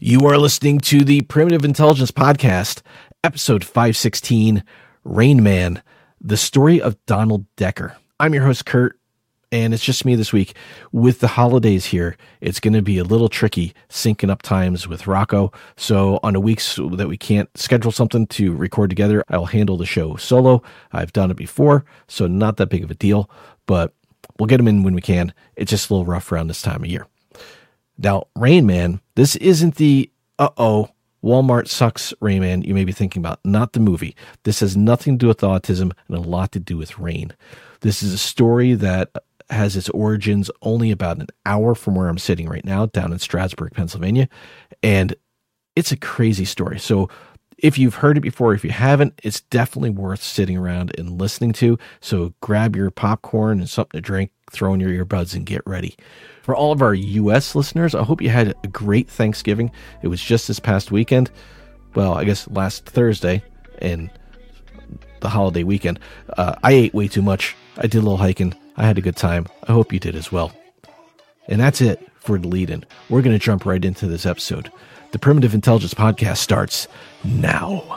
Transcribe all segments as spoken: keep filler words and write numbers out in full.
You are listening to the Primitive Intelligence Podcast, episode five sixteen, Rain Man, the story of Donald Decker. I'm your host, Kurt, and it's just me this week. With the holidays here, it's going to be a little tricky syncing up times with Rocco. So on the weeks that we can't schedule something to record together, I'll handle the show solo. I've done it before, so not that big of a deal, but we'll get them in when we can. It's just a little rough around this time of year. Now, Rain Man, this isn't the, uh-oh, Walmart sucks Rain Man you may be thinking about, not the movie. This has nothing to do with autism and a lot to do with rain. This is a story that has its origins only about an hour from where I'm sitting right now, down in Strasburg, Pennsylvania, and it's a crazy story. So if you've heard it before, if you haven't, it's definitely worth sitting around and listening to. So grab your popcorn and something to drink, throw in your earbuds, and get ready. For all of our U S listeners, I hope you had a great Thanksgiving. It was just this past weekend. Well, I guess last Thursday and the holiday weekend. Uh, I ate way too much. I did a little hiking. I had a good time. I hope you did as well. And that's it for the lead-in. We're going to jump right into this episode. The Primitive Intelligence Podcast starts now.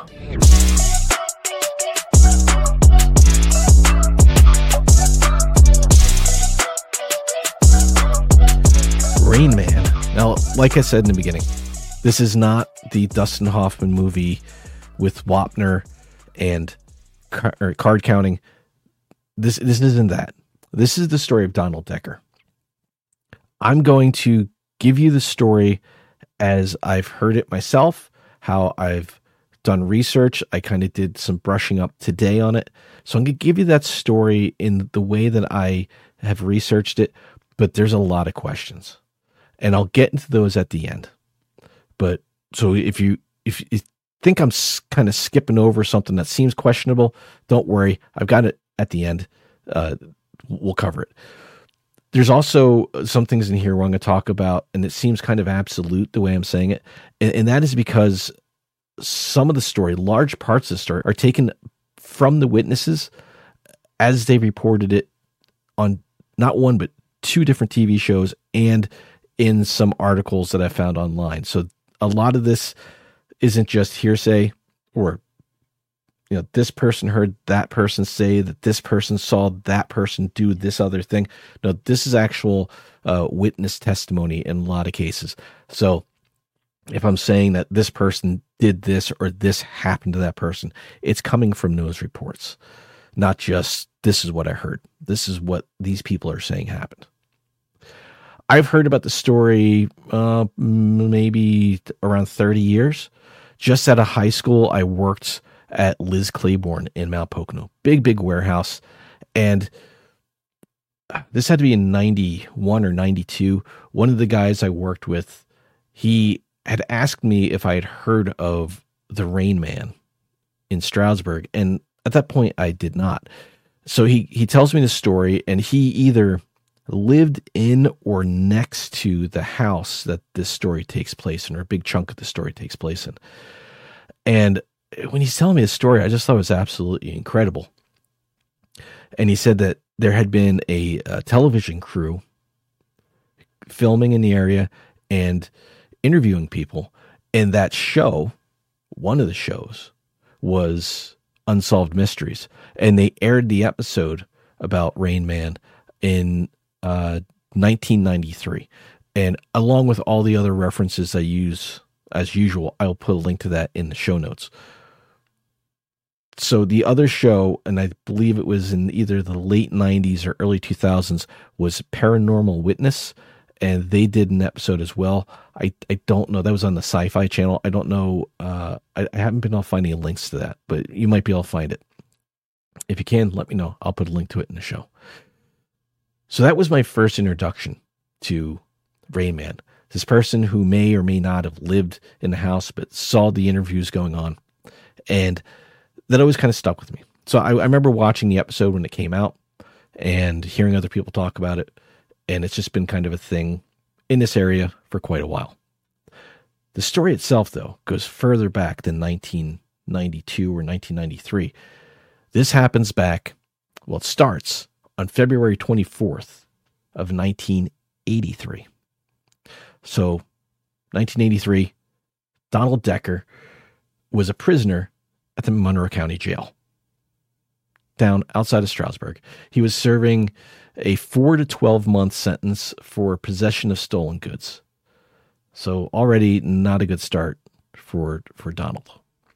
Rain Man. Now, like I said in the beginning, this is not the Dustin Hoffman movie with Wapner and car- or card counting. This, this isn't that. This is the story of Donald Decker. I'm going to give you the story as I've heard it myself, how I've done research. I kind of did some brushing up today on it. So I'm going to give you that story in the way that I have researched it, but there's a lot of questions. And I'll get into those at the end. But so if you if you think I'm kind of skipping over something that seems questionable, don't worry. I've got it at the end. Uh, we'll cover it. There's also some things in here we're going to talk about, and it seems kind of absolute the way I'm saying it. And, and that is because some of the story, large parts of the story, are taken from the witnesses as they reported it on not one, but two different T V shows and in some articles that I found online. So a lot of this isn't just hearsay or, you know, this person heard that person say that this person saw that person do this other thing. No, this is actual uh, witness testimony in a lot of cases. So if I'm saying that this person did this or this happened to that person, it's coming from those reports, not just this is what I heard. This is what these people are saying happened. I've heard about the story uh, maybe around thirty years. Just out of high school, I worked at Liz Claiborne in Mount Pocono. Big, big warehouse. And this had to be in ninety-one or ninety-two. One of the guys I worked with, he had asked me if I had heard of the Rain Man in Strasburg. And at that point, I did not. So he, he tells me the story, and he either lived in or next to the house that this story takes place in, or a big chunk of the story takes place in. And when he's telling me the story, I just thought it was absolutely incredible. And he said that there had been a, a television crew filming in the area and interviewing people. And that show, one of the shows, was Unsolved Mysteries. And they aired the episode about Rain Man in uh, nineteen ninety-three. And along with all the other references I use as usual, I'll put a link to that in the show notes. So the other show, and I believe it was in either the late nineties or early two thousands, was Paranormal Witness, and they did an episode as well. I, I don't know. That was on the Sci-Fi Channel. I don't know. Uh, I, I haven't been able to find any links to that, but you might be able to find it. If you can, let me know. I'll put a link to it in the show. So that was my first introduction to Rain Man. This person who may or may not have lived in the house, but saw the interviews going on. And that always kind of stuck with me. So I, I remember watching the episode when it came out and hearing other people talk about it. And it's just been kind of a thing in this area for quite a while. The story itself, though, goes further back than nineteen ninety-two or nineteen ninety-three. This happens back, well, it starts on February twenty-fourth of nineteen eighty-three. So nineteen eighty-three, Donald Decker was a prisoner at the Monroe County Jail down outside of Stroudsburg. He was serving a four to twelve month sentence for possession of stolen goods. So already not a good start for, for Donald.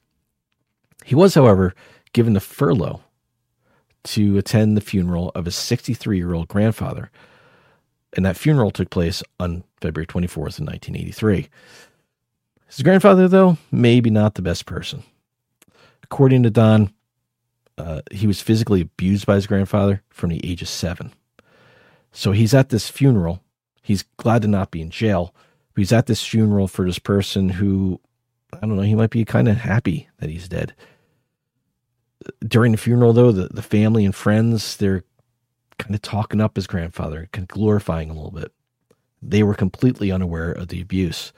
He was, however, given a furlough to attend the funeral of his sixty-three-year-old grandfather. And that funeral took place on February twenty-fourth in nineteen eighty-three. His grandfather, though, maybe not the best person. According to Don, uh, he was physically abused by his grandfather from the age of seven. So he's at this funeral. He's glad to not be in jail. But he's at this funeral for this person who, I don't know, he might be kind of happy that he's dead. During the funeral, though, the, the family and friends, they're kind of talking up his grandfather, kind of glorifying him a little bit. They were completely unaware of the abuse.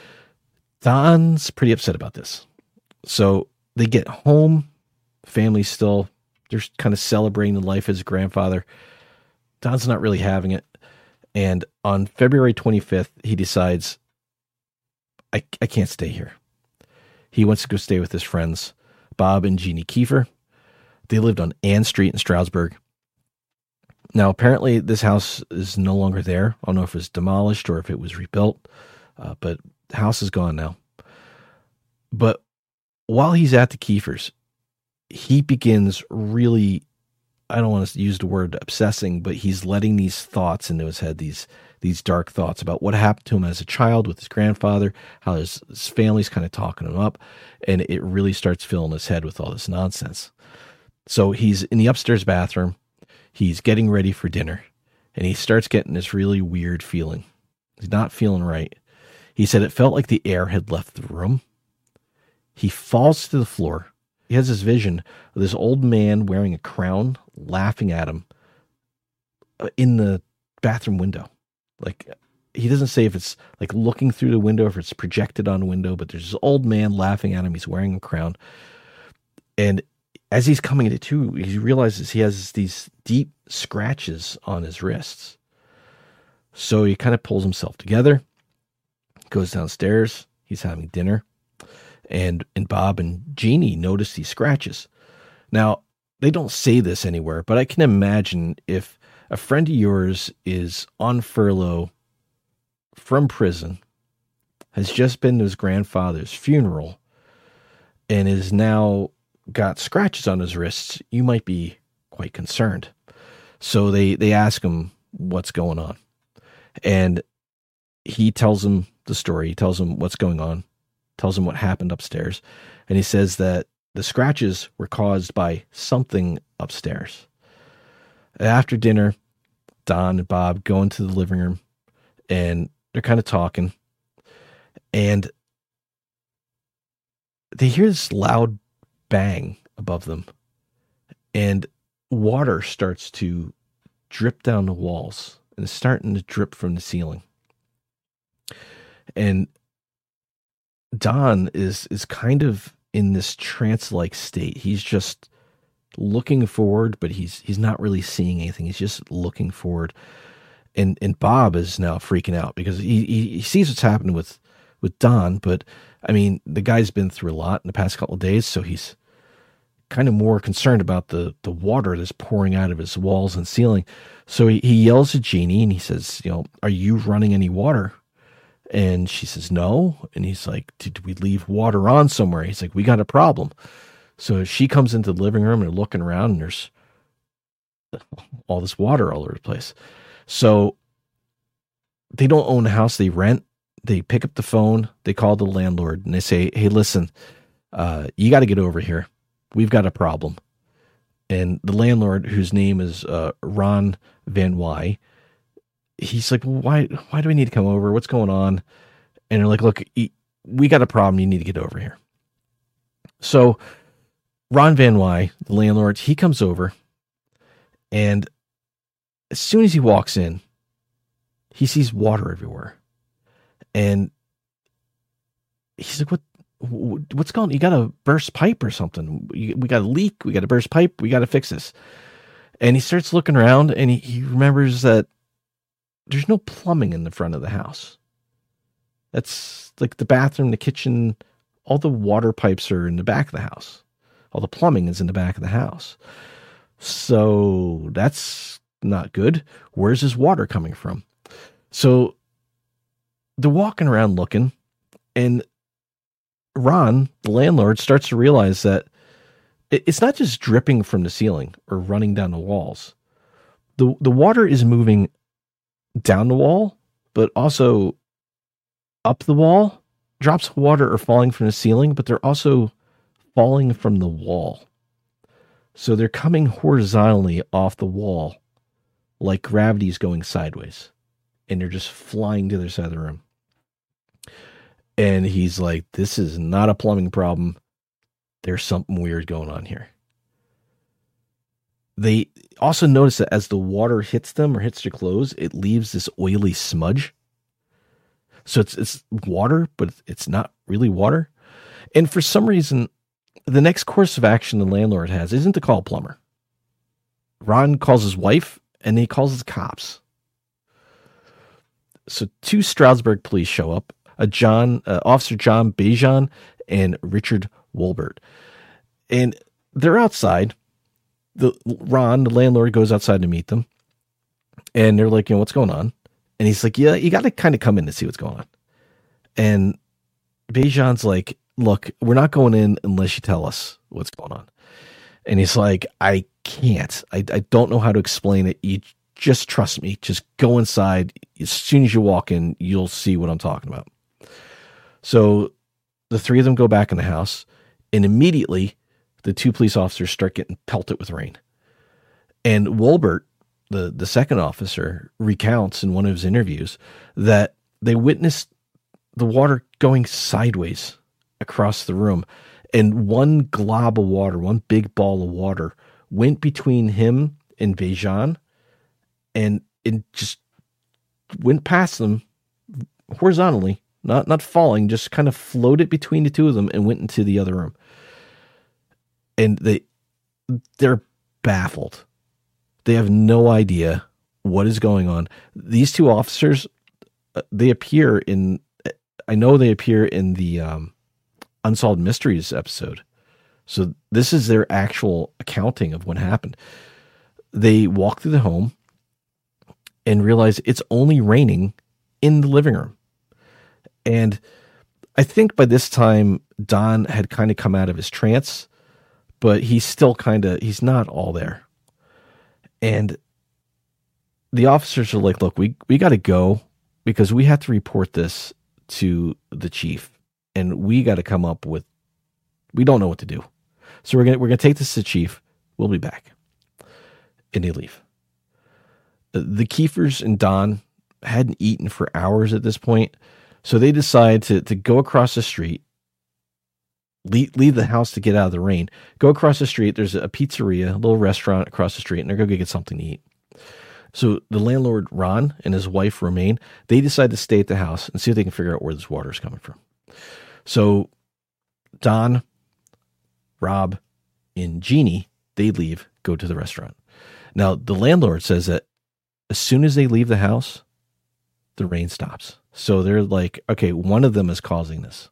Don's pretty upset about this. So they get home. Family's still, they're kind of celebrating the life of his grandfather. Don's not really having it. And on February twenty-fifth, he decides, I, I can't stay here. He wants to go stay with his friends, Bob and Jeannie Kiefer. They lived on Ann Street in Stroudsburg. Now, apparently, this house is no longer there. I don't know if it was demolished or if it was rebuilt, uh, but the house is gone now. But while he's at the Kiefers, he begins really, I don't want to use the word obsessing, but he's letting these thoughts into his head, these these dark thoughts about what happened to him as a child with his grandfather, how his, his family's kind of talking him up, and it really starts filling his head with all this nonsense. So he's in the upstairs bathroom, he's getting ready for dinner, and he starts getting this really weird feeling. He's not feeling right. He said it felt like the air had left the room. He falls to the floor. He has this vision of this old man wearing a crown, laughing at him in the bathroom window. Like, he doesn't say if it's like looking through the window, if it's projected on the window, but there's this old man laughing at him. He's wearing a crown. And as he's coming to too, he realizes he has these deep scratches on his wrists. So he kind of pulls himself together, goes downstairs. He's having dinner. And and Bob and Jeannie notice these scratches. Now, they don't say this anywhere, but I can imagine if a friend of yours is on furlough from prison, has just been to his grandfather's funeral, and is now got scratches on his wrists, you might be quite concerned. So they, they ask him what's going on. And he tells them the story. He tells them what's going on. Tells him what happened upstairs. And he says that the scratches were caused by something upstairs. After dinner, Don and Bob go into the living room and they're kind of talking. And they hear this loud bang above them. And water starts to drip down the walls and it's starting to drip from the ceiling. And Don is is kind of in this trance-like state. He's just looking forward, but he's he's not really seeing anything. He's just looking forward. And and Bob is now freaking out because he he, he sees what's happening with, with Don, but I mean, the guy's been through a lot in the past couple of days, so he's kind of more concerned about the, the water that's pouring out of his walls and ceiling. So he, he yells at Jeannie and he says, you know, are you running any water? And she says, no. And he's like, did we leave water on somewhere? He's like, we got a problem. So she comes into the living room and they're looking around and there's all this water all over the place. So they don't own a house, they rent. They pick up the phone, they call the landlord and they say, hey, listen, uh, you got to get over here. We've got a problem. And the landlord, whose name is uh, Ron Van Wy, he's like, well, why, why do we need to come over? What's going on? And they're like, look, we got a problem. You need to get over here. So Ron Van Wy, the landlord, he comes over, and as soon as he walks in, he sees water everywhere. And he's like, what, what's going on? You got a burst pipe or something. We got a leak. We got a burst pipe. We got to fix this. And he starts looking around and he, he remembers that there's no plumbing in the front of the house. That's like the bathroom, the kitchen, all the water pipes are in the back of the house. All the plumbing is in the back of the house. So that's not good. Where's his water coming from? So they're walking around looking, and Ron, the landlord, starts to realize that it's not just dripping from the ceiling or running down the walls. The the water is moving down the wall, but also up the wall. Drops of water are falling from the ceiling, but they're also falling from the wall. So they're coming horizontally off the wall, like gravity's going sideways, and they're just flying to the other side of the room. And he's like, this is not a plumbing problem. There's something weird going on here. They also notice that as the water hits them or hits their clothes, it leaves this oily smudge. So it's it's water, but it's not really water. And for some reason, the next course of action the landlord has isn't to call a plumber. Ron calls his wife, and he calls the cops. So two Stroudsburg police show up, a John, uh, Officer John Bejan and Richard Wolbert. And they're outside. The Ron, the landlord, goes outside to meet them. And they're like, you know, what's going on? And he's like, yeah, you got to kind of come in to see what's going on. And Bejan's like, look, we're not going in unless you tell us what's going on. And he's like, I can't. I, I don't know how to explain it. You just trust me. Just go inside. As soon as you walk in, you'll see what I'm talking about. So the three of them go back in the house, and immediately the two police officers start getting pelted with rain. And Wolbert, the, the second officer, recounts in one of his interviews that they witnessed the water going sideways across the room. And one glob of water, one big ball of water, went between him and Bejan, and it just went past them horizontally, not not falling, just kind of floated between the two of them and went into the other room. And they they're baffled. They have no idea what is going on. These two officers, they appear in, I know they appear in the um, Unsolved Mysteries episode. So this is their actual accounting of what happened. They walk through the home and realize it's only raining in the living room. And I think by this time, Don had kind of come out of his trance, but he's still kind of, he's not all there. And the officers are like, look, we, we got to go because we have to report this to the chief, and we got to come up with, we don't know what to do. So we're going to, we're going to take this to the chief. We'll be back. And they leave. The Kiefers and Don hadn't eaten for hours at this point. So they decide to, to go across the street, leave, leave the house to get out of the rain, go across the street. There's a pizzeria, a little restaurant across the street, and they're going to get something to eat. So the landlord, Ron, and his wife, Romaine, they decide to stay at the house and see if they can figure out where this water is coming from. So Don, Rob, and Jeannie, they leave, go to the restaurant. Now, the landlord says that as soon as they leave the house, the rain stops. So they're like, okay, one of them is causing this.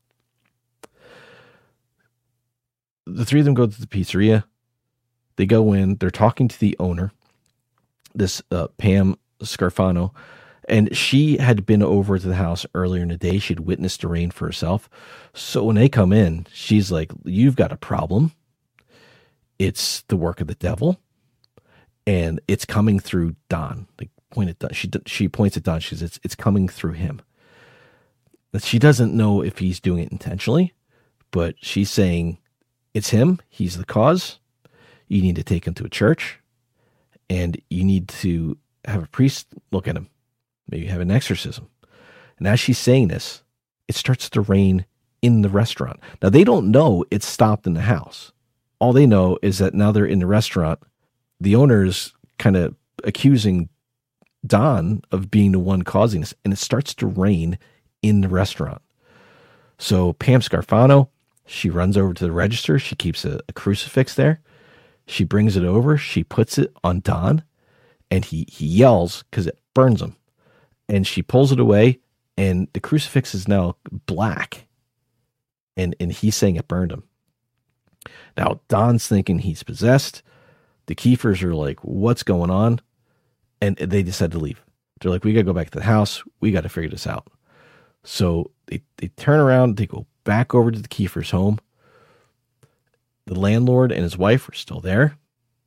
The three of them go to the pizzeria. They go in. They're talking to the owner, this uh, Pam Scarfano, and she had been over to the house earlier in the day. She'd witnessed the rain for herself. So when they come in, she's like, you've got a problem. It's the work of the devil, and it's coming through Don. Like, point at Don. She she points at Don. She says, it's, it's coming through him. She doesn't know if he's doing it intentionally, but she's saying it's him. He's the cause. You need to take him to a church, and you need to have a priest look at him. Maybe have an exorcism. And as she's saying this, it starts to rain in the restaurant. Now, they don't know it's stopped in the house. All they know is that now they're in the restaurant. The owner is kind of accusing Don of being the one causing this, and it starts to rain in the restaurant. So Pam Scarfano, she runs over to the register. She keeps a, a crucifix there. She brings it over. She puts it on Don, and he, he yells because it burns him. And she pulls it away, and the crucifix is now black, and, and he's saying it burned him. Now, Don's thinking he's possessed. The Kiefers are like, what's going on? And they decide to leave. They're like, we got to go back to the house. We got to figure this out. So they, they turn around. They go back over to the Kiefers' home. The landlord and his wife are still there.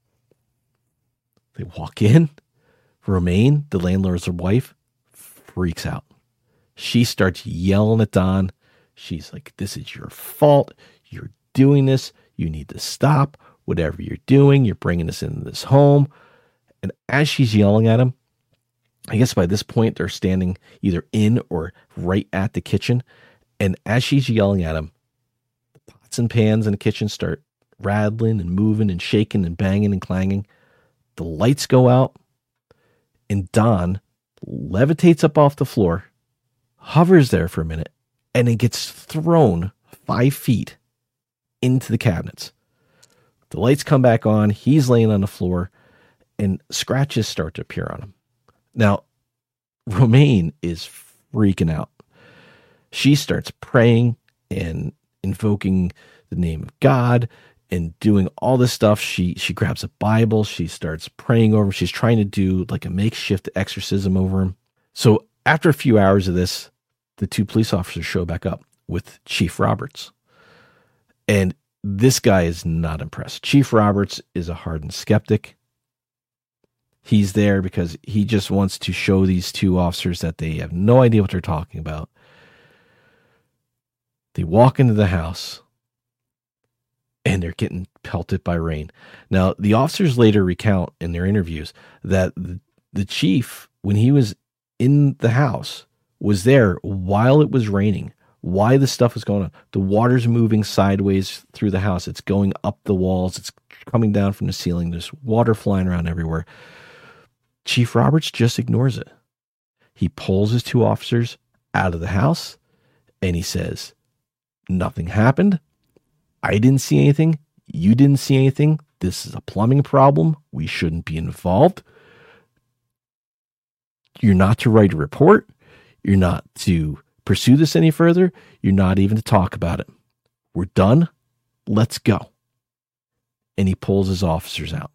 They walk in. Romaine, the landlord's wife, freaks out. She starts yelling at Don. She's like, this is your fault. You're doing this. You need to stop. Whatever you're doing, you're bringing us into this home. And as she's yelling at him, I guess by this point, they're standing either in or right at the kitchen. And as she's yelling at him, the pots and pans in the kitchen start rattling and moving and shaking and banging and clanging. The lights go out, and Don levitates up off the floor, hovers there for a minute, and it gets thrown five feet into the cabinets. The lights come back on. He's laying on the floor, and scratches start to appear on him. Now, Romaine is freaking out. She starts praying and invoking the name of God and doing all this stuff. She she grabs a Bible. She starts praying over him. She's trying to do like a makeshift exorcism over him. So after a few hours of this, the two police officers show back up with Chief Roberts. And this guy is not impressed. Chief Roberts is a hardened skeptic. He's there because he just wants to show these two officers that they have no idea what they're talking about. They walk into the house, and they're getting pelted by rain. Now, the officers later recount in their interviews that the, the chief, when he was in the house, was there while it was raining, while the stuff was going on. The water's moving sideways through the house. It's going up the walls. It's coming down from the ceiling. There's water flying around everywhere. Chief Roberts just ignores it. He pulls his two officers out of the house, and he says, nothing happened. I didn't see anything. You didn't see anything. This is a plumbing problem. We shouldn't be involved. You're not to write a report. You're not to pursue this any further. You're not even to talk about it. We're done. Let's go. And he pulls his officers out.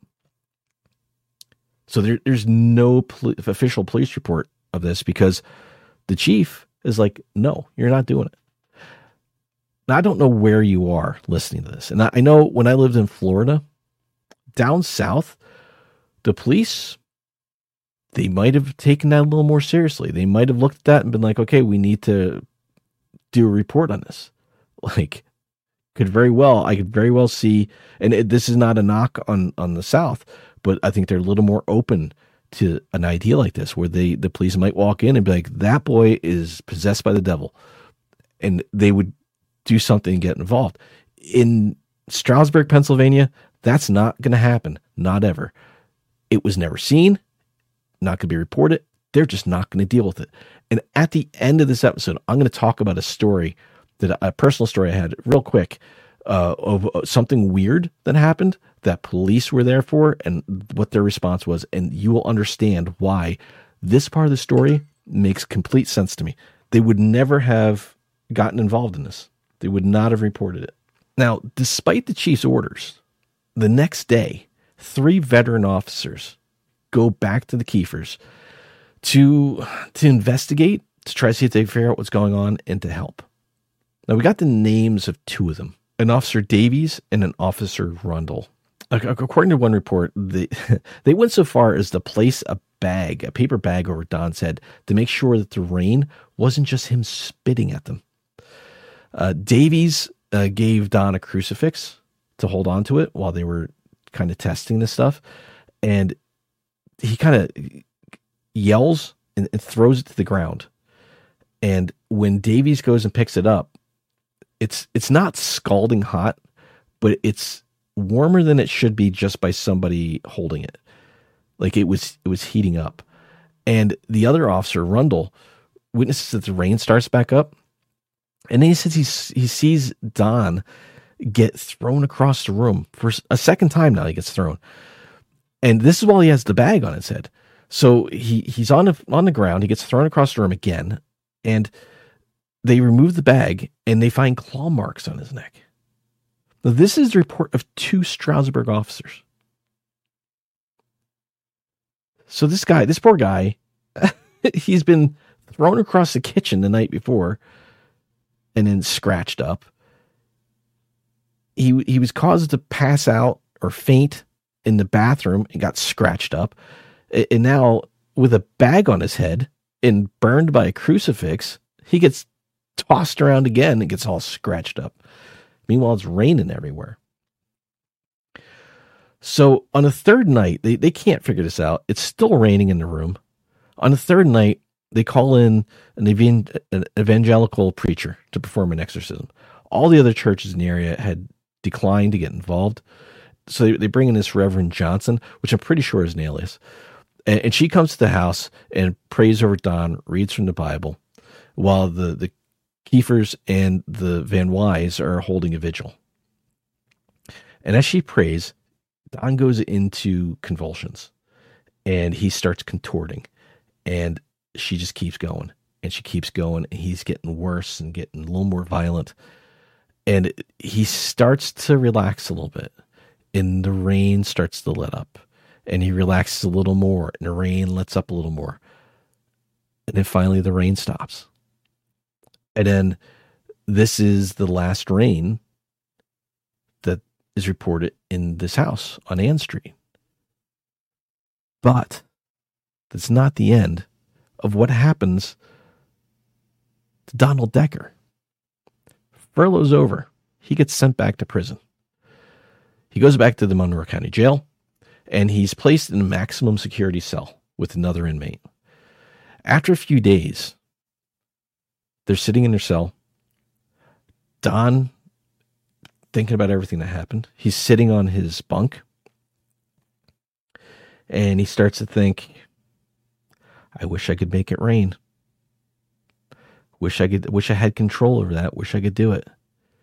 So there, there's no pol- official police report of this because the chief is like, no, you're not doing it. Now, I don't know where you are listening to this. And I, I know when I lived in Florida, down south, the police, they might have taken that a little more seriously. They might have looked at that and been like, okay, we need to do a report on this. Like, could very well, I could very well see, and it, this is not a knock on, on the South, but I think they're a little more open to an idea like this, where they, the police might walk in and be like, that boy is possessed by the devil. And they would do something and get involved. In Stroudsburg, Pennsylvania, that's not going to happen. Not ever. It was never seen, not going to be reported. They're just not going to deal with it. And at the end of this episode, I'm going to talk about a story, that a personal story I had real quick, uh, of something weird that happened that police were there for and what their response was. And you will understand why this part of the story makes complete sense to me. They would never have gotten involved in this. They would not have reported it. Now, despite the chief's orders, the next day, three veteran officers go back to the Kiefers to, to investigate, to try to see if they figure out what's going on and to help. Now, we got the names of two of them, an Officer Davies and an Officer Rundle. According to one report, they, they went so far as to place a bag, a paper bag over Don's head to make sure that the rain wasn't just him spitting at them. Uh, Davies uh, gave Don a crucifix to hold on to it while they were kind of testing this stuff. And he kind of yells and, and throws it to the ground. And when Davies goes and picks it up, it's it's not scalding hot, but it's warmer than it should be just by somebody holding it. Like it was it was heating up. And the other officer, Rundle, witnesses that the rain starts back up. And then he says he, he sees Don get thrown across the room for a second time. Now he gets thrown. And this is while he has the bag on his head. So he, he's on the, on the ground. He gets thrown across the room again. And they remove the bag and they find claw marks on his neck. Now, this is the report of two Stroudsburg officers. So this guy, this poor guy, he's been thrown across the kitchen the night before and then scratched up. He he was caused to pass out or faint in the bathroom and got scratched up. And now with a bag on his head and burned by a crucifix, he gets tossed around again and gets all scratched up. Meanwhile, it's raining everywhere. So on the third night, they, they can't figure this out. It's still raining in the room. On the third night, they call in an, evan, an evangelical preacher to perform an exorcism. All the other churches in the area had declined to get involved. So they, they bring in this Reverend Johnson, which I'm pretty sure is an alias. And, and she comes to the house and prays over Don, reads from the Bible, while the, the Kiefers and the Van Wys are holding a vigil. And as she prays, Don goes into convulsions and he starts contorting, and she just keeps going and she keeps going, and he's getting worse and getting a little more violent. And he starts to relax a little bit, and the rain starts to let up, and he relaxes a little more, and the rain lets up a little more. And then finally the rain stops. And then this is the last rain that is reported in this house on Ann Street. But that's not the end of what happens to Donald Decker. Furlough's over. He gets sent back to prison. He goes back to the Monroe County Jail, and he's placed in a maximum security cell with another inmate. After a few days, they're sitting in their cell. Don, thinking about everything that happened, he's sitting on his bunk, and he starts to think, I wish I could make it rain. Wish I could, wish I had control over that. Wish I could do it.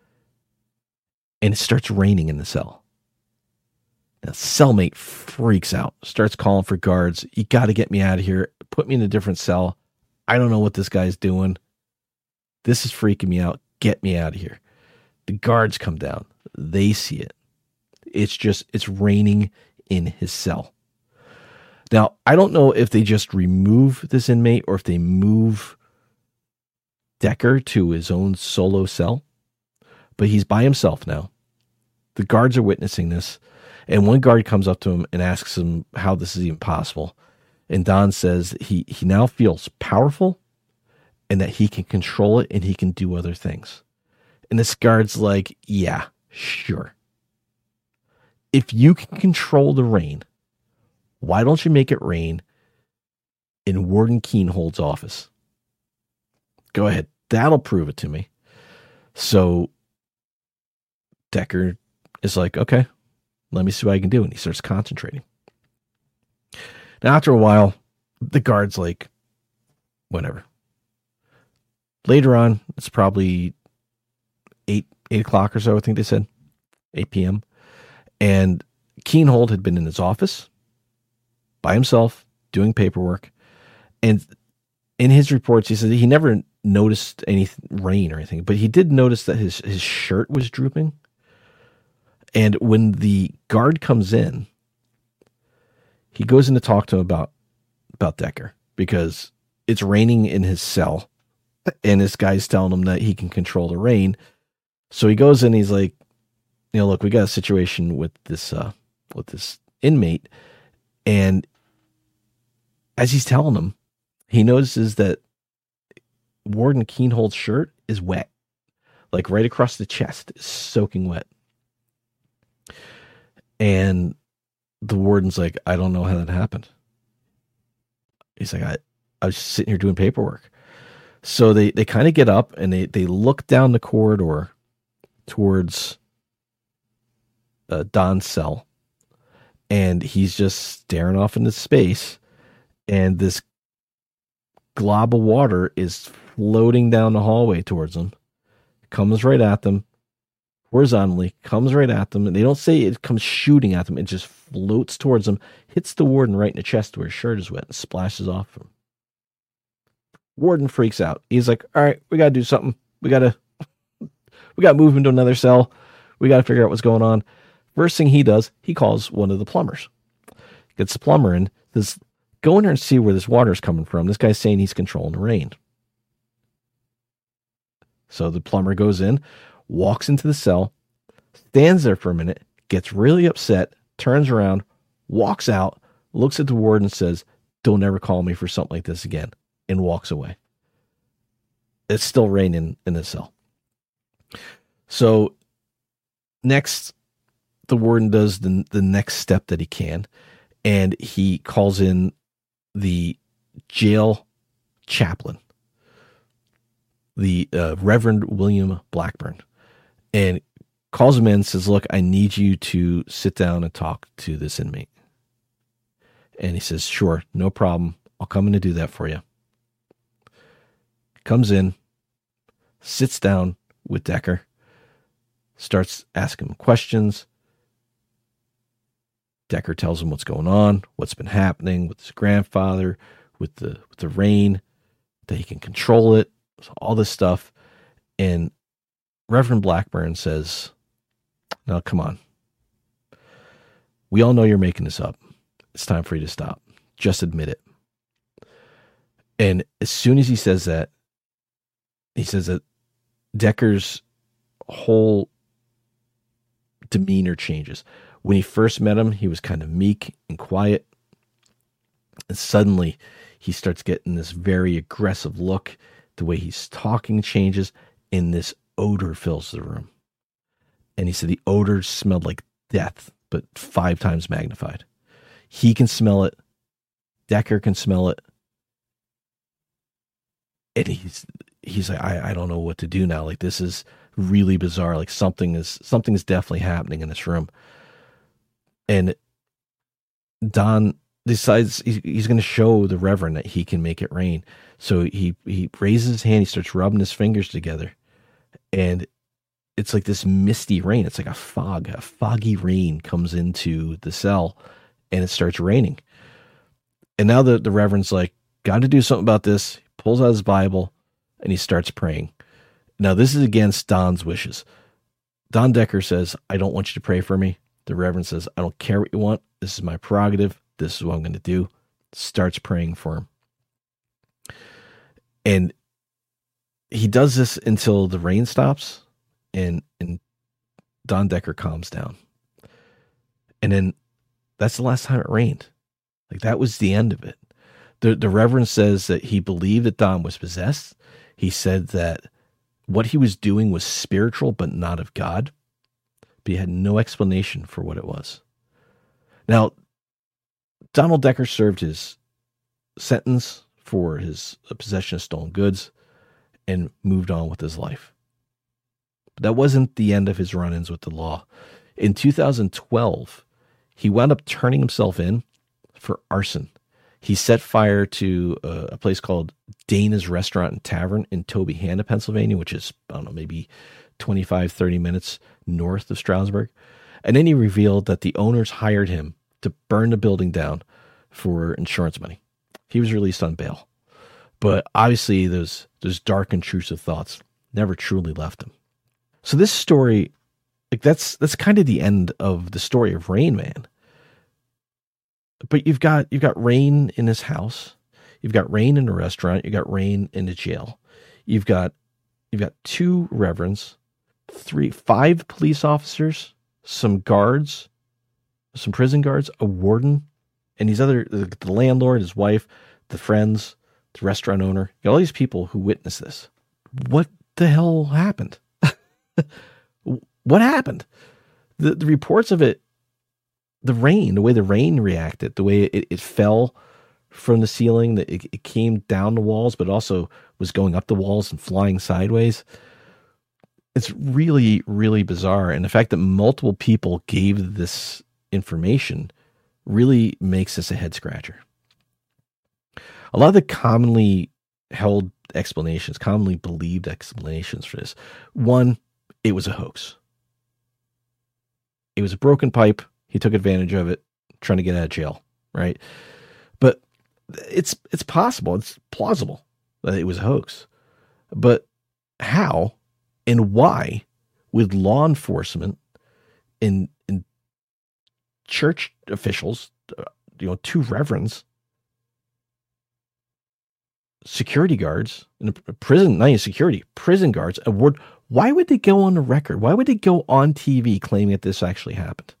And it starts raining in the cell. Now, cellmate freaks out, starts calling for guards. You got to get me out of here. Put me in a different cell. I don't know what this guy's doing. This is freaking me out. Get me out of here. The guards come down. They see it. It's just, it's raining in his cell. Now, I don't know if they just remove this inmate or if they move Decker to his own solo cell, but he's by himself now. The guards are witnessing this, and one guard comes up to him and asks him how this is even possible. And Don says he, he now feels powerful and that he can control it and he can do other things. And this guard's like, yeah, sure. If you can control the rain, why don't you make it rain in Warden Keenhold's office? Go ahead. That'll prove it to me. So Decker is like, okay, let me see what I can do. And he starts concentrating. Now, after a while, the guard's like, whatever. Later on, it's probably eight, eight o'clock or so, I think they said, eight p.m. And Keenhold had been in his office by himself doing paperwork. And in his reports, he said he never noticed any rain or anything, but he did notice that his, his shirt was drooping. And when the guard comes in, he goes in to talk to him about, about Decker because it's raining in his cell and this guy's telling him that he can control the rain. So he goes in, he's like, you know, look, we got a situation with this, uh, with this inmate. And as he's telling him, he notices that Warden Keenhold's shirt is wet, like right across the chest is soaking wet. And the warden's like, I don't know how that happened. He's like, I, I was sitting here doing paperwork. So they, they kind of get up and they, they look down the corridor towards uh, Don's cell. And he's just staring off into space. And this glob of water is floating down the hallway towards them. Comes right at them. Horizontally, comes right at them. And they don't say it comes shooting at them. It just floats towards them, hits the warden right in the chest where his shirt is wet, and splashes off him. Warden freaks out. He's like, all right, we got to do something. We got to, we got to move him to another cell. We got to figure out what's going on. First thing he does, he calls one of the plumbers. Gets the plumber in, says, go in there and see where this water is coming from. This guy's saying he's controlling the rain. So the plumber goes in, walks into the cell, stands there for a minute, gets really upset, turns around, walks out, looks at the warden and says, don't ever call me for something like this again, and walks away. It's still raining in the cell. So next, the warden does the, the next step that he can, and he calls in the jail chaplain, the uh, Reverend William Blackburn, and calls him in and says, look, I need you to sit down and talk to this inmate. And he says, sure, no problem. I'll come in and do that for you. Comes in, sits down with Decker, starts asking him questions. Decker tells him what's going on, what's been happening with his grandfather, with the with the rain, that he can control it, all this stuff. And Reverend Blackburn says, now, come on. We all know you're making this up. It's time for you to stop. Just admit it. And as soon as he says that, he says that Decker's whole demeanor changes. When he first met him, he was kind of meek and quiet. And suddenly he starts getting this very aggressive look. The way he's talking changes, and this odor fills the room. And he said the odor smelled like death, but five times magnified. He can smell it. Decker can smell it. And he's he's like, I, I don't know what to do now. Like, this is really bizarre. Like, something is something is definitely happening in this room. And Don decides he's, he's going to show the Reverend that he can make it rain. So he, he raises his hand, he starts rubbing his fingers together, and it's like this misty rain. It's like a fog, a foggy rain comes into the cell, and it starts raining. And now the, the Reverend's like, got to do something about this. He pulls out his Bible, and he starts praying. Now, this is against Don's wishes. Don Decker says, I don't want you to pray for me. The Reverend says, I don't care what you want. This is my prerogative. This is what I'm going to do. Starts praying for him. And he does this until the rain stops, and, and Don Decker calms down. And then that's the last time it rained. Like, that was the end of it. The, the Reverend says that he believed that Don was possessed. He said that what he was doing was spiritual, but not of God. But he had no explanation for what it was. Now, Donald Decker served his sentence for his possession of stolen goods and moved on with his life. But that wasn't the end of his run-ins with the law. In two thousand twelve, he wound up turning himself in for arson. He set fire to a, a place called Dana's Restaurant and Tavern in Tobyhanna, Pennsylvania, which is, I don't know, maybe twenty-five, thirty minutes north of Stroudsburg. And then he revealed that the owners hired him to burn the building down for insurance money. He was released on bail. But obviously those, those dark, intrusive thoughts never truly left him. So this story, like that's that's kind of the end of the story of Rain Man. But you've got you've got Rain in his house, you've got Rain in a restaurant, you've got Rain in the jail. You've got you've got two reverends, three, five police officers, some guards, some prison guards, a warden, and these other the, the landlord, his wife, the friends, the restaurant owner. You got all these people who witnessed this. What the hell happened? What happened? The the reports of it, the rain, the way the rain reacted, the way it, it fell from the ceiling, that it, it came down the walls, but also was going up the walls and flying sideways. It's really, really bizarre. And the fact that multiple people gave this information really makes this a head scratcher. A lot of the commonly held explanations, commonly believed explanations for this. One, it was a hoax. It was a broken pipe. He took advantage of it, trying to get out of jail, right? But it's it's possible. It's plausible. that it was a hoax. But how and why would law enforcement and, and church officials, uh, you know, two reverends, security guards in a prison, not even security, prison guards, award, why would they go on the record? Why would they go on T V claiming that this actually happened?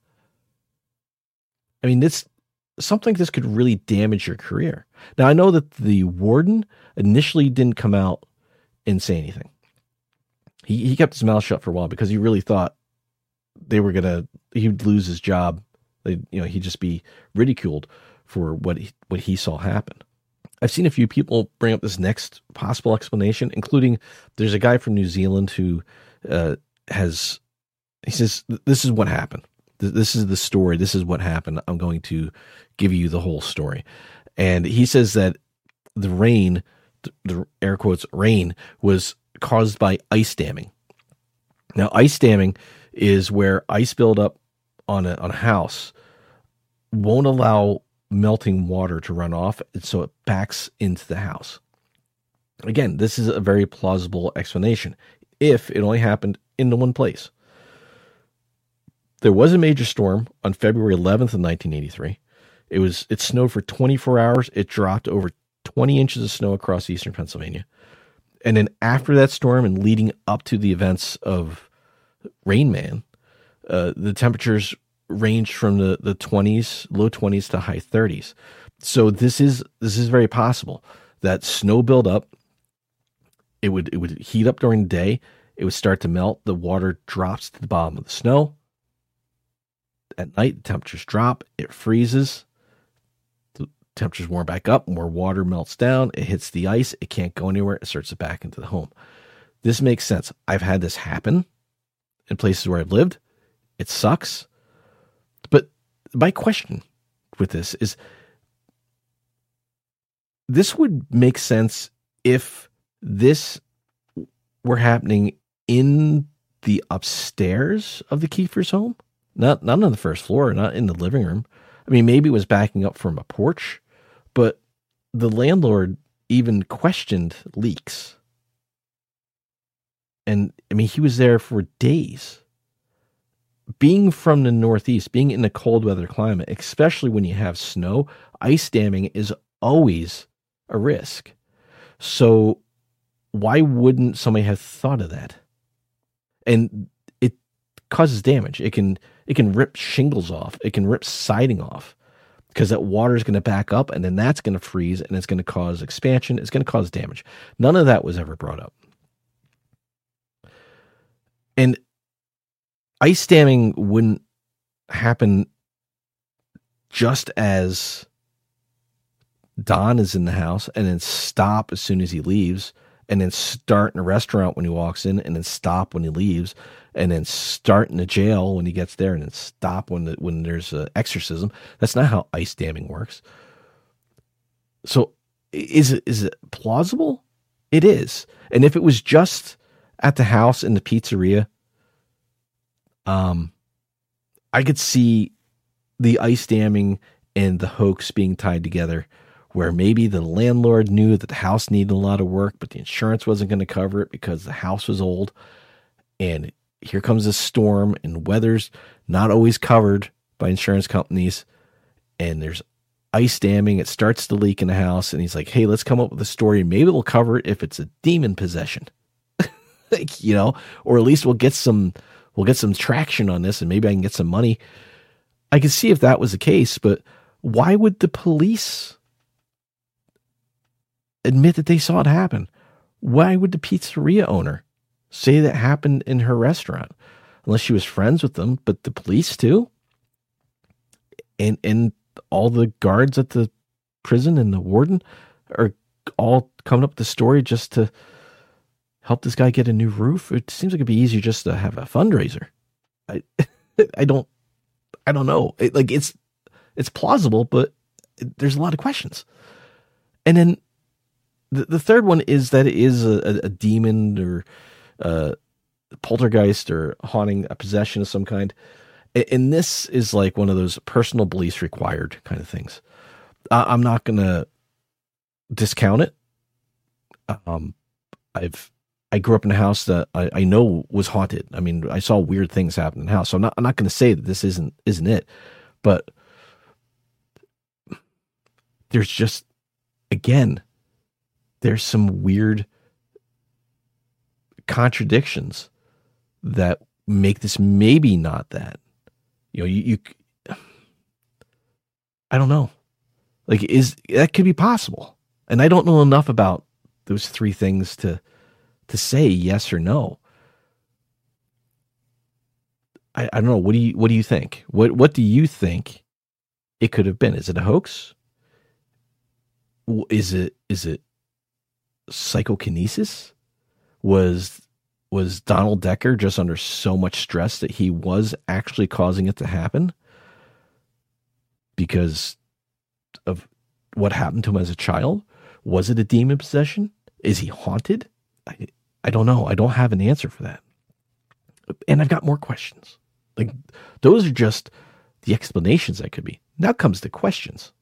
I mean, this something like this could really damage your career. Now, I know that the warden initially didn't come out and say anything. He he kept his mouth shut for a while because he really thought they were gonna he'd lose his job. They, you know, he'd just be ridiculed for what he, what he saw happen. I've seen a few people bring up this next possible explanation, including there's a guy from New Zealand who uh, has, he says, this is what happened. This is the story. This is what happened. I'm going to give you the whole story. And he says that the rain, the air quotes rain, was caused by ice damming. Now, ice damming is where ice buildup on a, on a house won't allow melting water to run off, and so it backs into the house. Again, this is a very plausible explanation if it only happened in the one place. There was a major storm on February eleventh of nineteen eighty-three. It was it snowed for twenty-four hours. It dropped over twenty inches of snow across eastern Pennsylvania. And then after that storm and leading up to the events of Rain Man, uh, the temperatures ranged from the, the twenties, low twenties to high thirties. So this is this is very possible that snow build up. It would it would heat up during the day. It would start to melt. The water drops to the bottom of the snow. At night, the temperatures drop. It freezes. The temperatures warm back up. More water melts down. It hits the ice. It can't go anywhere. It starts to back into the home. This makes sense. I've had this happen in places where I've lived. It sucks. But my question with this is, this would make sense if this were happening in the upstairs of the Kiefer's home, not, not on the first floor, not in the living room. I mean, maybe it was backing up from a porch, but the landlord even questioned leaks. And I mean, he was there for days. Being from the Northeast, being in a cold weather climate, especially when you have snow, ice damming is always a risk. So why wouldn't somebody have thought of that? And it causes damage. It can it can rip shingles off. It can rip siding off because that water is going to back up, and then that's going to freeze, and it's going to cause expansion. It's going to cause damage. None of that was ever brought up. And ice damming wouldn't happen just as Don is in the house and then stop as soon as he leaves, and then start in a restaurant when he walks in, and then stop when he leaves, and then start in the jail when he gets there, and then stop when the, when there's an exorcism. That's not how ice damming works. So is it, is it plausible? It is. And if it was just at the house in the pizzeria, um, I could see the ice damming and the hoax being tied together, where maybe the landlord knew that the house needed a lot of work, but the insurance wasn't going to cover it because the house was old. And here comes this storm, and weather's not always covered by insurance companies. And there's ice damming. It starts to leak in the house. And he's like, hey, let's come up with a story. Maybe we'll cover it if it's a demon possession, like, you know, or at least we'll get some, we'll get some traction on this, and maybe I can get some money. I could see if that was the case, but why would the police admit that they saw it happen? Why would the pizzeria owner say that happened in her restaurant? Unless she was friends with them, but the police too? And and all the guards at the prison and the warden are all coming up with the story just to help this guy get a new roof? It seems like it'd be easier just to have a fundraiser. I I don't I don't know. It, like it's it's plausible, but there's a lot of questions. And then The, the third one is that it is a, a demon or a poltergeist or haunting, a possession of some kind. And this is like one of those personal beliefs required kind of things. I'm not going to discount it. Um, I've I grew up in a house that I, I know was haunted. I mean, I saw weird things happen in the house. So I'm not I'm not going to say that this isn't isn't it, but there's just again there's some weird contradictions that make this maybe not that. You know, you, you I don't know. Like, is that could be possible? And I don't know enough about those three things to to say yes or no. I, I don't know. What do you what do you think? What what do you think it could have been? Is it a hoax? Is it is it psychokinesis? Was was Donald Decker just under so much stress that he was actually causing it to happen because of what happened to him as a child? Was it a demon possession? Is he haunted? I, I don't know. I don't have an answer for that. And I've got more questions. Like, those are just the explanations that could be. Now comes the questions.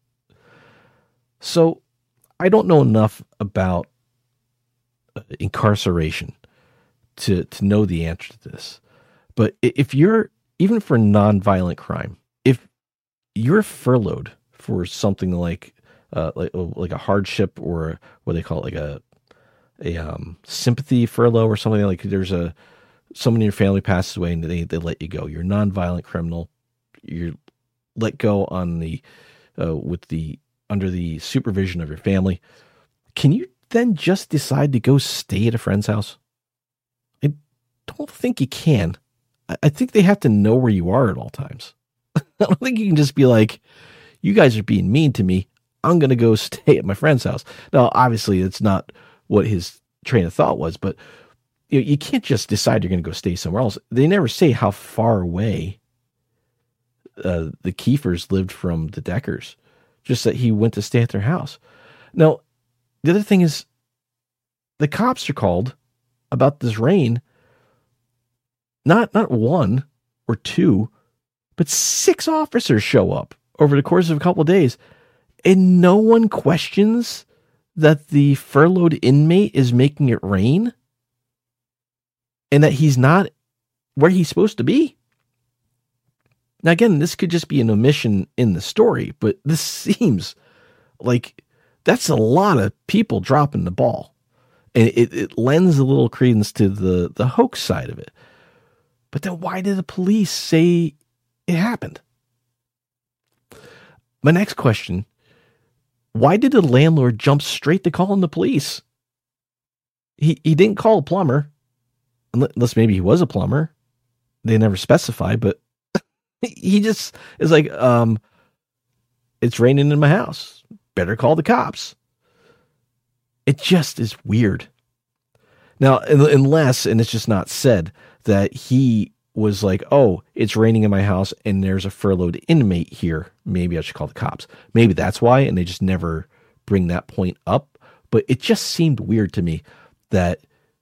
So I don't know enough about uh, incarceration to, to know the answer to this. But if you're, even for nonviolent crime, if you're furloughed for something like uh, like like a hardship, or what they call it, like a a um, sympathy furlough or something, like there's a someone in your family passes away and they, they let you go. You're a nonviolent criminal. You're let go on the uh, with the under the supervision of your family. Can you then just decide to go stay at a friend's house? I don't think you can. I, I think they have to know where you are at all times. I don't think you can just be like, you guys are being mean to me, I'm going to go stay at my friend's house. Now, obviously, it's not what his train of thought was, but you know, you can't just decide you're going to go stay somewhere else. They never say how far away uh, the Kiefers lived from the Deckers, just that he went to stay at their house. Now, the other thing is, the cops are called about this rain, not not one or two, but six officers show up over the course of a couple of days, and no one questions that the furloughed inmate is making it rain and that he's not where he's supposed to be. Now, again, this could just be an omission in the story, but this seems like that's a lot of people dropping the ball. And it, it lends a little credence to the, the hoax side of it. But then why did the police say it happened? My next question, why did the landlord jump straight to calling the police? He he didn't call a plumber, unless maybe he was a plumber. They never specified, but he just is like, um, it's raining in my house. Better call the cops. It just is weird. Now, unless, and it's just not said, that he was like, oh, it's raining in my house and there's a furloughed inmate here. Maybe I should call the cops. Maybe that's why, and they just never bring that point up. But it just seemed weird to me that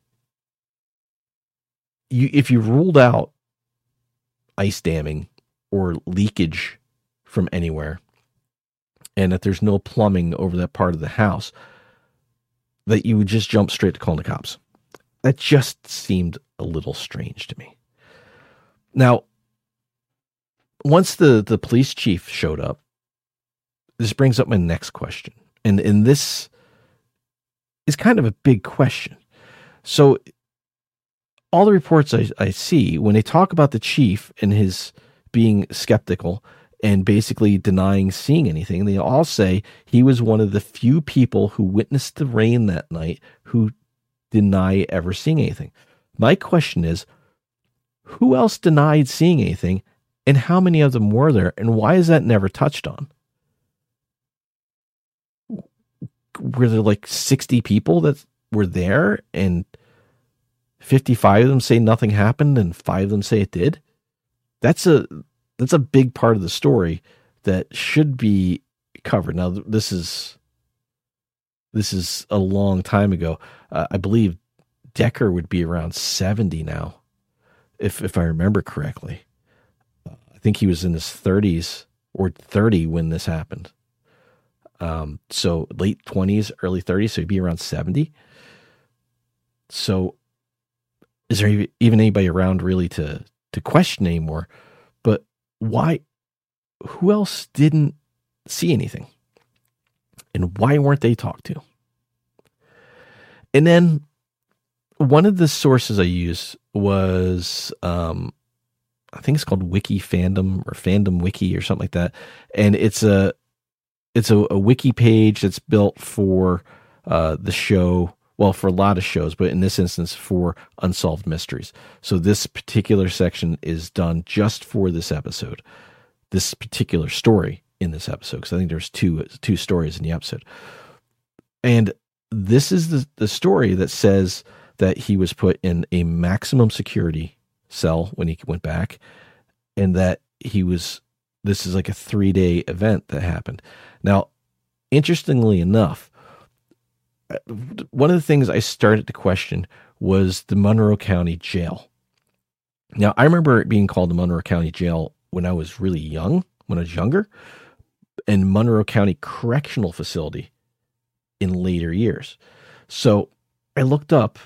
you, if you ruled out ice damming or leakage from anywhere, and that there's no plumbing over that part of the house, that you would just jump straight to calling the cops. That just seemed a little strange to me. Now, once the, the police chief showed up, this brings up my next question. And, and this is kind of a big question. So all the reports I, I see, when they talk about the chief and his being skeptical and basically denying seeing anything, they all say he was one of the few people who witnessed the rain that night who deny ever seeing anything. My question is, who else denied seeing anything, and how many of them were there, and why is that never touched on? Were there like sixty people that were there, and fifty-five of them say nothing happened, and five of them say it did? That's a that's a big part of the story that should be covered. Now, this is this is a long time ago. Uh, I believe Decker would be around seventy now, if if I remember correctly. Uh, I think he was in his thirties or thirty when this happened. Um, so late twenties, early thirties, so he'd be around seventy. So is there even anybody around really to, to question anymore? But why, who else didn't see anything? And why weren't they talked to? And then one of the sources I used was, um, I think it's called Wiki Fandom or Fandom Wiki or something like that. And it's a, it's a, a wiki page that's built for uh, the show. Well, for a lot of shows, but in this instance for Unsolved Mysteries. So this particular section is done just for this episode, this particular story in this episode. Because I think there's two, two stories in the episode. And this is the, the story that says that he was put in a maximum security cell when he went back, and that he was, this is like a three day event that happened. Now, interestingly enough, one of the things I started to question was the Monroe County Jail. Now, I remember it being called the Monroe County Jail when I was really young, when I was younger, and Monroe County Correctional Facility in later years. So I looked up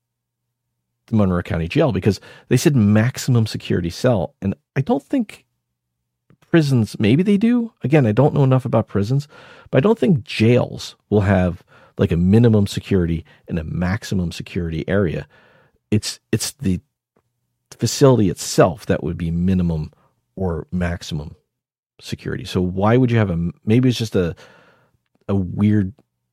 the Monroe County Jail because they said maximum security cell. And I don't think prisons, maybe they do. Again, I don't know enough about prisons, but I don't think jails will have like a minimum security and a maximum security area. It's, it's the facility itself that would be minimum or maximum security. So why would you have a, maybe it's just a, a weird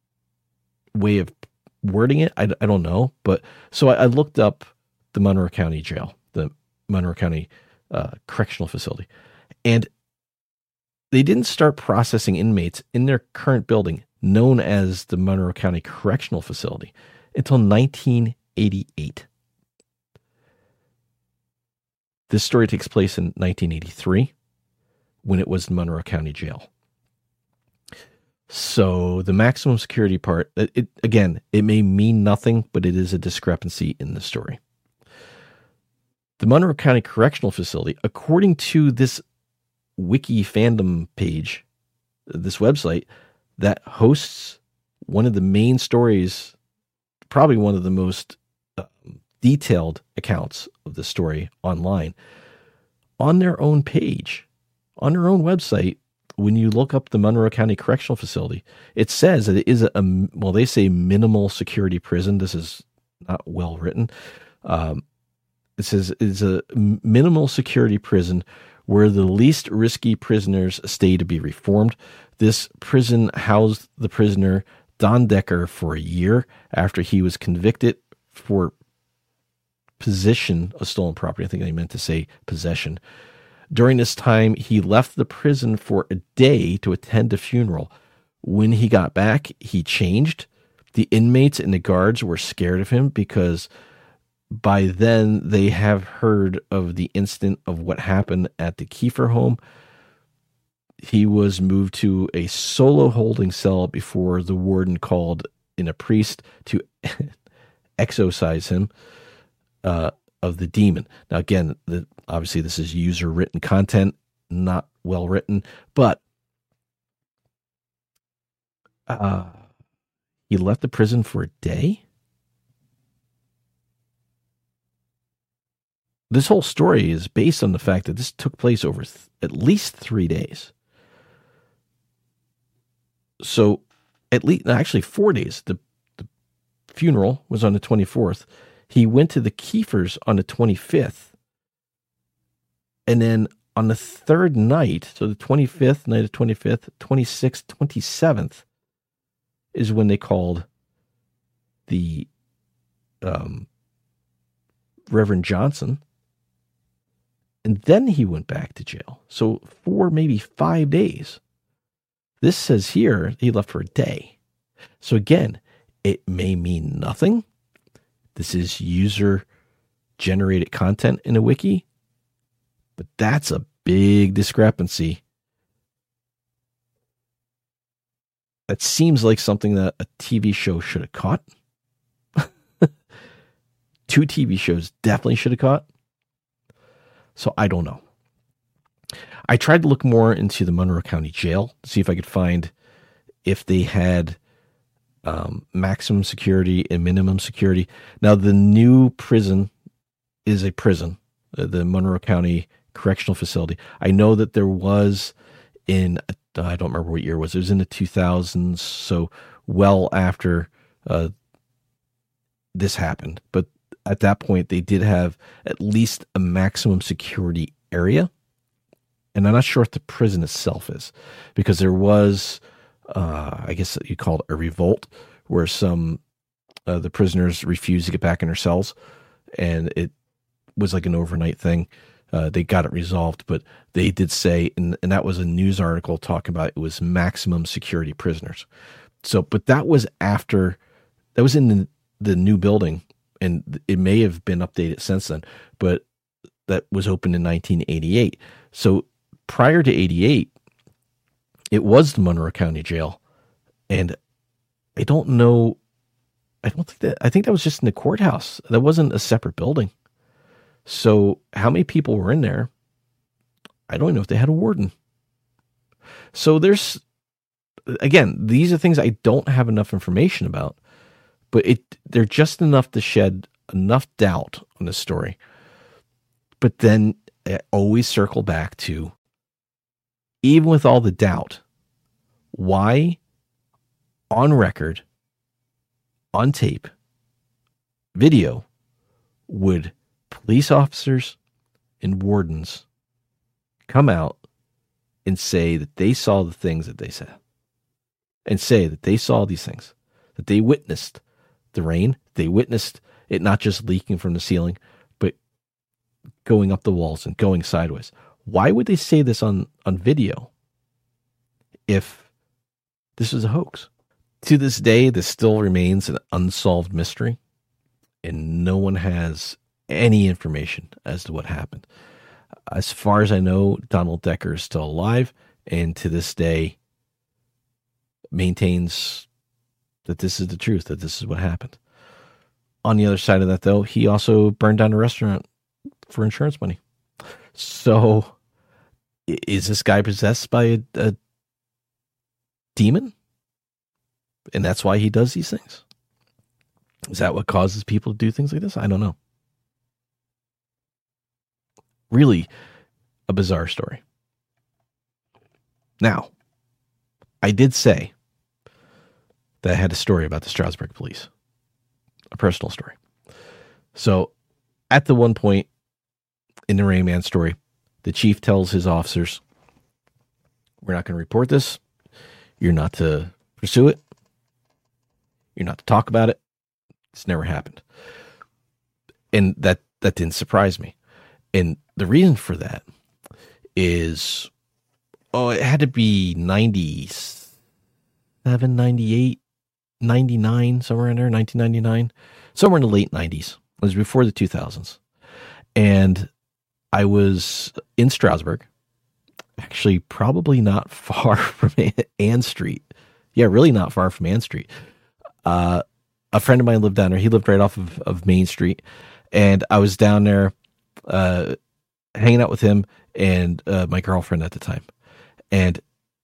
way of wording it. I, I don't know. But so I, I looked up the Monroe County Jail, the Monroe County uh, Correctional Facility, and they didn't start processing inmates in their current building known as the Monroe County Correctional Facility until nineteen eighty-eight. This story takes place in nineteen eighty-three when it was the Monroe County Jail. So the maximum security part, it, it again, it may mean nothing, but it is a discrepancy in the story. The Monroe County Correctional Facility, according to this Wiki Fandom page, this website that hosts one of the main stories, probably one of the most uh, detailed accounts of the story online, on their own page, on their own website. When you look up the Monroe County Correctional Facility, it says that it is a, a well, they say minimal security prison. This is not well written. Um, it says it's a minimal security prison where the least risky prisoners stay to be reformed. This prison housed the prisoner Don Decker for a year after he was convicted for possession of stolen property. I think they meant to say possession. During this time, he left the prison for a day to attend a funeral. When he got back, he changed. The inmates and the guards were scared of him because by then they have heard of the incident of what happened at the Kiefer home. He was moved to a solo holding cell before the warden called in a priest to exorcise him uh, of the demon. Now, again, the, obviously this is user written content, not well written, but uh, he left the prison for a day. This whole story is based on the fact that this took place over th- at least three days. So at least, actually four days. The, the funeral was on the twenty-fourth. He went to the Kiefers on the twenty-fifth. And then on the third night, so the twenty-fifth, night of twenty-fifth, twenty-sixth, twenty-seventh, is when they called the um, Reverend Johnson. And then he went back to jail. So for maybe five days. This says here he left for a day. So again, it may mean nothing. This is user-generated content in a wiki. But that's a big discrepancy. That seems like something that a T V show should have caught. Two T V shows definitely should have caught. So I don't know. I tried to look more into the Monroe County Jail to see if I could find if they had um, maximum security and minimum security. Now, the new prison is a prison, uh, the Monroe County Correctional Facility. I know that there was in, uh, I don't remember what year it was. It was in the two thousands, so well after uh, this happened. But at that point, they did have at least a maximum security area. And I'm not sure what the prison itself is, because there was, uh, I guess you call it a revolt, where some uh, the prisoners refused to get back in their cells, and it was like an overnight thing. Uh, they got it resolved, but they did say, and, and that was a news article talking about it was maximum security prisoners. So, but that was after, that was in the, the new building, and it may have been updated since then, but that was opened in nineteen eighty-eight. So prior to eighty-eight, it was the Monroe County Jail. And I don't know, I don't think that, I think that was just in the courthouse. That wasn't a separate building. So how many people were in there? I don't know if they had a warden. So there's, again, these are things I don't have enough information about, but it they're just enough to shed enough doubt on this story. But then I always circle back to, even with all the doubt, why on record, on tape, video, would police officers and wardens come out and say that they saw the things that they said, and say that they saw these things, that they witnessed the rain, they witnessed it not just leaking from the ceiling, but going up the walls and going sideways? Why would they say this on, on video if this was a hoax? To this day, this still remains an unsolved mystery, and no one has any information as to what happened. As far as I know, Donald Decker is still alive, and to this day maintains that this is the truth, that this is what happened. On the other side of that, though, he also burned down a restaurant for insurance money. So is this guy possessed by a, a demon? And that's why he does these things? Is that what causes people to do things like this? I don't know. Really a bizarre story. Now, I did say that I had a story about the Stroudsburg police, a personal story. So at the one point in the Rain Man story, the chief tells his officers, we're not going to report this. You're not to pursue it. You're not to talk about it. It's never happened. And that, that didn't surprise me. And the reason for that is, oh, it had to be ninety-seven, ninety-eight, ninety-nine, somewhere in there, nineteen ninety-nine, somewhere in the late nineties. It was before the two thousands. And I was in Stroudsburg, actually probably not far from Ann Street. Yeah, really not far from Ann Street. Uh, a friend of mine lived down there. He lived right off of, of Main Street. And I was down there uh, hanging out with him and uh, my girlfriend at the time. And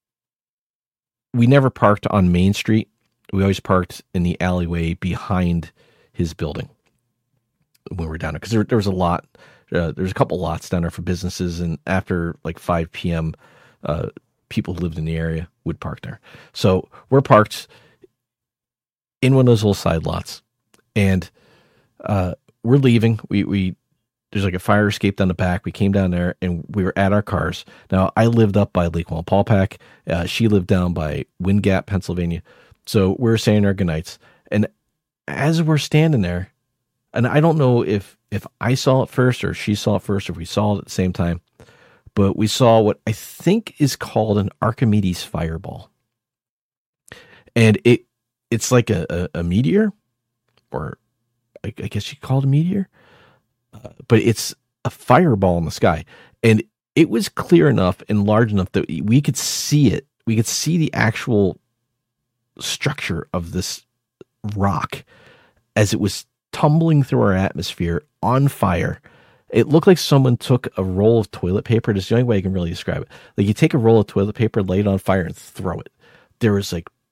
we never parked on Main Street. We always parked in the alleyway behind his building when we were down there. Because there, there was a lot, uh, there's a couple lots down there for businesses. And after like five p.m., uh, people who lived in the area would park there. So we're parked in one of those little side lots. And uh, we're leaving. We, we, there's like a fire escape down the back. We came down there and we were at our cars. Now, I lived up by Lake Wallenpaupack. Uh, she lived down by Wind Gap, Pennsylvania. So we were saying our goodnights. And as we're standing there, and I don't know if, if I saw it first or she saw it first, or if we saw it at the same time, but we saw what I think is called an Archimedes fireball. And it it's like a, a, a meteor, or I, I guess you call it a meteor, uh, but it's a fireball in the sky. And it was clear enough and large enough that we could see it. We could see the actual structure of this rock as it was tumbling through our atmosphere on fire. It looked like someone took a roll of toilet paper. That's the only way I can really describe it. Like you take a roll of toilet paper, lay it on fire, and throw it. There was like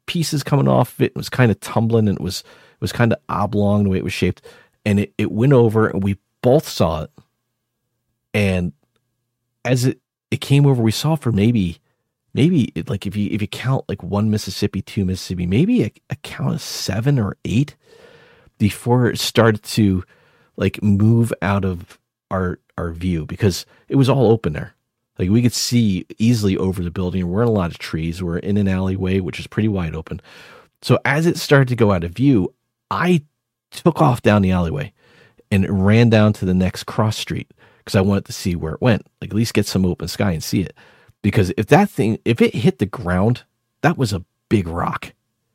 pieces coming off it. It was kind of tumbling, and it was it was kind of oblong the way it was shaped. And it, it went over, and we both saw it. And as it, it came over, we saw for maybe maybe it, like if you if you count like one Mississippi, two Mississippi, maybe a, a count of seven or eight before it started to like move out of our our view, because it was all open there. Like we could see easily over the building. We're in a lot of trees. We're in an alleyway, which is pretty wide open. So as it started to go out of view, I took off down the alleyway and ran down to the next cross street because I wanted to see where it went, like at least get some open sky and see it. Because if that thing, if it hit the ground, that was a big rock.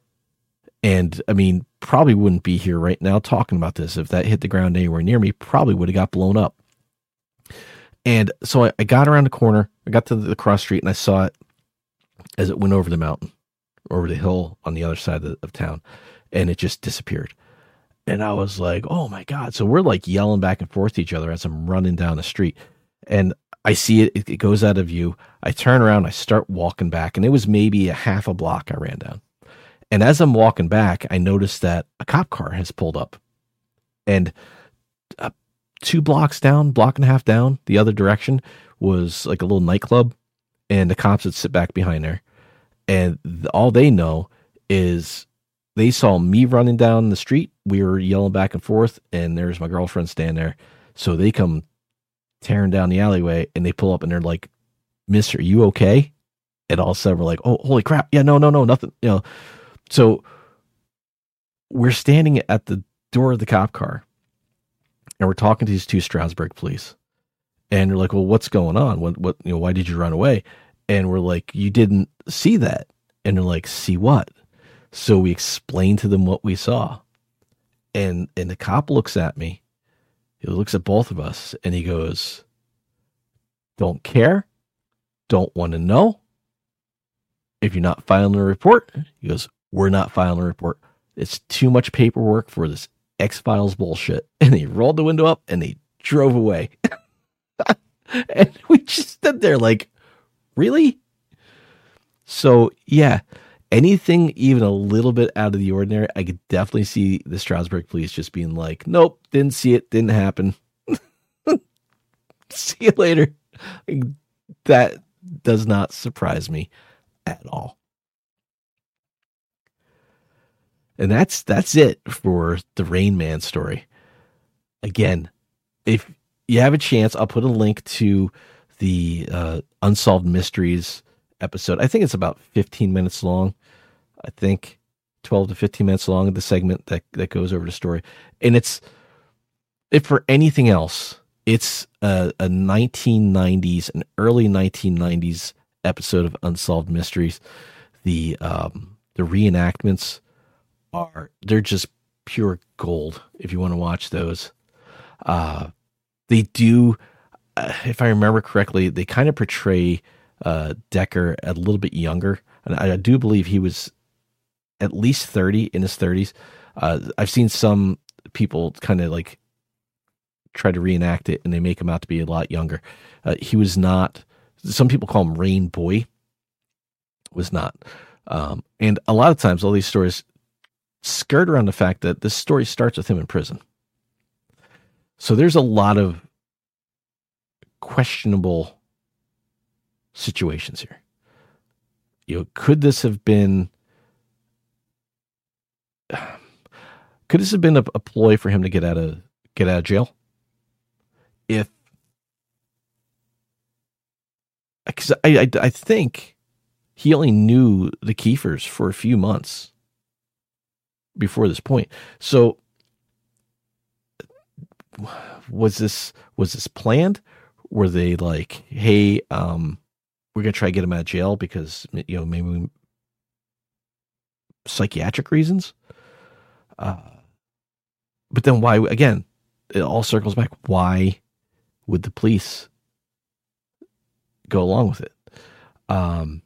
And I mean, probably wouldn't be here right now talking about this. If that hit the ground anywhere near me, probably would have got blown up. And so I, I got around the corner, I got to the cross street, and I saw it as it went over the mountain, over the hill on the other side of, the, of town, and it just disappeared. And I was like, oh my God. So we're like yelling back and forth to each other as I'm running down the street. And I see it, it, it goes out of view. I turn around, I start walking back, and it was maybe a half a block I ran down. And as I'm walking back, I noticed that a cop car has pulled up. And uh, two blocks down, block and a half down, the other direction was like a little nightclub. And the cops would sit back behind there. And th- all they know is they saw me running down the street. We were yelling back and forth, and there's my girlfriend standing there. So they come tearing down the alleyway, and they pull up, and they're like, "Mister, are you okay?" And all of a sudden we're like, "Oh, holy crap. Yeah, no, no, no, nothing." You know, so we're standing at the door of the cop car, and we're talking to these two Stroudsburg police, and they're like, "Well, what's going on? What, what, you know, why did you run away?" And we're like, "You didn't see that." And they're like, "See what?" So we explained to them what we saw. And, and the cop looks at me. He looks at both of us, and he goes, "Don't care. Don't want to know. If you're not filing a report," he goes, "we're not filing a report. It's too much paperwork for this X-Files bullshit." And he rolled the window up, and they drove away. And we just stood there like, really? So, yeah, anything even a little bit out of the ordinary, I could definitely see the Stroudsburg police just being like, "Nope, didn't see it, didn't happen. See you later." Like, that does not surprise me at all. And that's that's it for the Rain Man story. Again, if you have a chance, I'll put a link to the uh, Unsolved Mysteries episode. I think it's about fifteen minutes long. I think twelve to fifteen minutes long, the segment that, that goes over the story. And it's, if for anything else, it's a, a nineteen nineties, an early nineteen nineties episode of Unsolved Mysteries. The um, the reenactments are, they're just pure gold if you want to watch those. Uh, they do, uh, if I remember correctly, they kind of portray uh, Decker a little bit younger. And I, I do believe he was at least thirty, in his thirties. Uh, I've seen some people kind of like try to reenact it, and they make him out to be a lot younger. Uh, he was not, some people call him Rain Boy, was not. Um, and a lot of times all these stories skirt around the fact that this story starts with him in prison. So there's a lot of questionable situations here. You know, could this have been, could this have been a, a ploy for him to get out of, get out of jail? If, because I, I, I think he only knew the Kiefers for a few months before this point. So was this, was this planned? Were they like, "Hey, um, we're going to try to get him out of jail because, you know, maybe we, psychiatric reasons?" Uh, but then why, again, it all circles back. Why would the police go along with it? Um,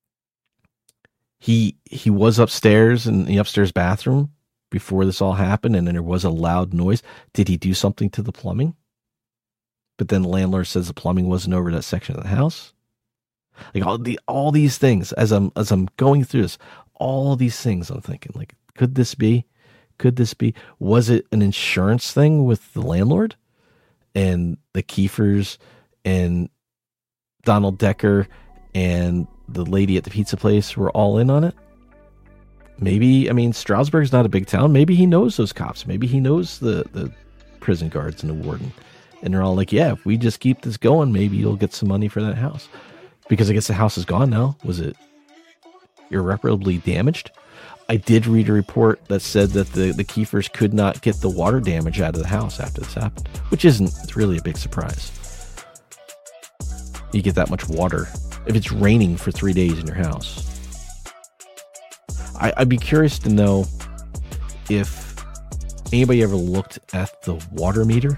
he, he was upstairs in the upstairs bathroom before this all happened, and then there was a loud noise. Did he do something to the plumbing? But then the landlord says the plumbing wasn't over that section of the house. Like all the all these things, as I'm as I'm going through this, all these things I'm thinking, like, could this be? Could this be? Was it an insurance thing with the landlord and the Kiefers and Donald Decker and the lady at the pizza place were all in on it? Maybe, I mean, Stroudsburg's not a big town. Maybe he knows those cops. Maybe he knows the, the prison guards and the warden. And they're all like, yeah, if we just keep this going, maybe you'll get some money for that house. Because I guess the house is gone now. Was it irreparably damaged? I did read a report that said that the, the Kiefers could not get the water damage out of the house after this happened, which isn't really a big surprise. You get that much water if it's raining for three days in your house. I, I'd be curious to know if anybody ever looked at the water meter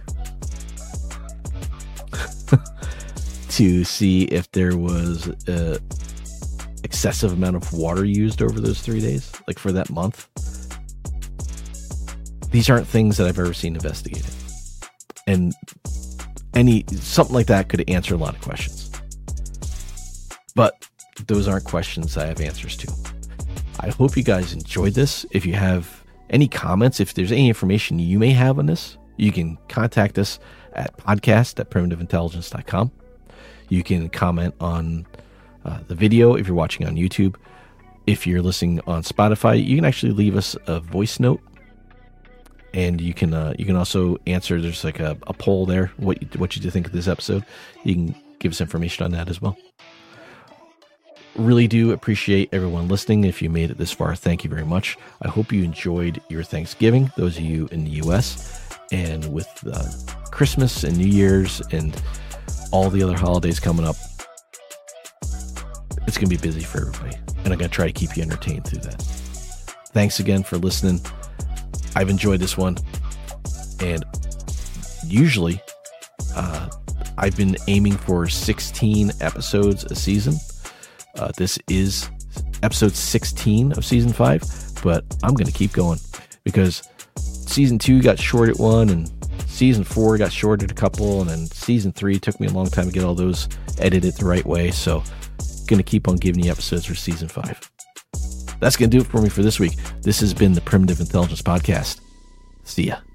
to see if there was a excessive amount of water used over those three days, like for that month. These aren't things that I've ever seen investigated, and any something like that could answer a lot of questions. But those aren't questions I have answers to. I hope you guys enjoyed this. If you have any comments, if there's any information you may have on this, you can contact us at podcast at primitive intelligence dot com. You can comment on uh, the video if you're watching on YouTube. If you're listening on Spotify, you can actually leave us a voice note, and you can uh, you can also answer. There's like a, a poll there. What you, what you think of this episode? You can give us information on that as well. Really do appreciate everyone listening. If you made it this far, thank you very much. I hope you enjoyed your Thanksgiving, those of you in the U S, and with uh, Christmas and New Year's and all the other holidays coming up. It's going to be busy for everybody, and I'm going to try to keep you entertained through that. Thanks again for listening. I've enjoyed this one, and usually uh, I've been aiming for sixteen episodes a season. Uh, this is episode sixteen of season five, but I'm going to keep going because season two got short at one, and season four got short at a couple, and then season three took me a long time to get all those edited the right way. So going to keep on giving you episodes for season five. That's going to do it for me for this week. This has been the Primitive Intelligence Podcast. See ya.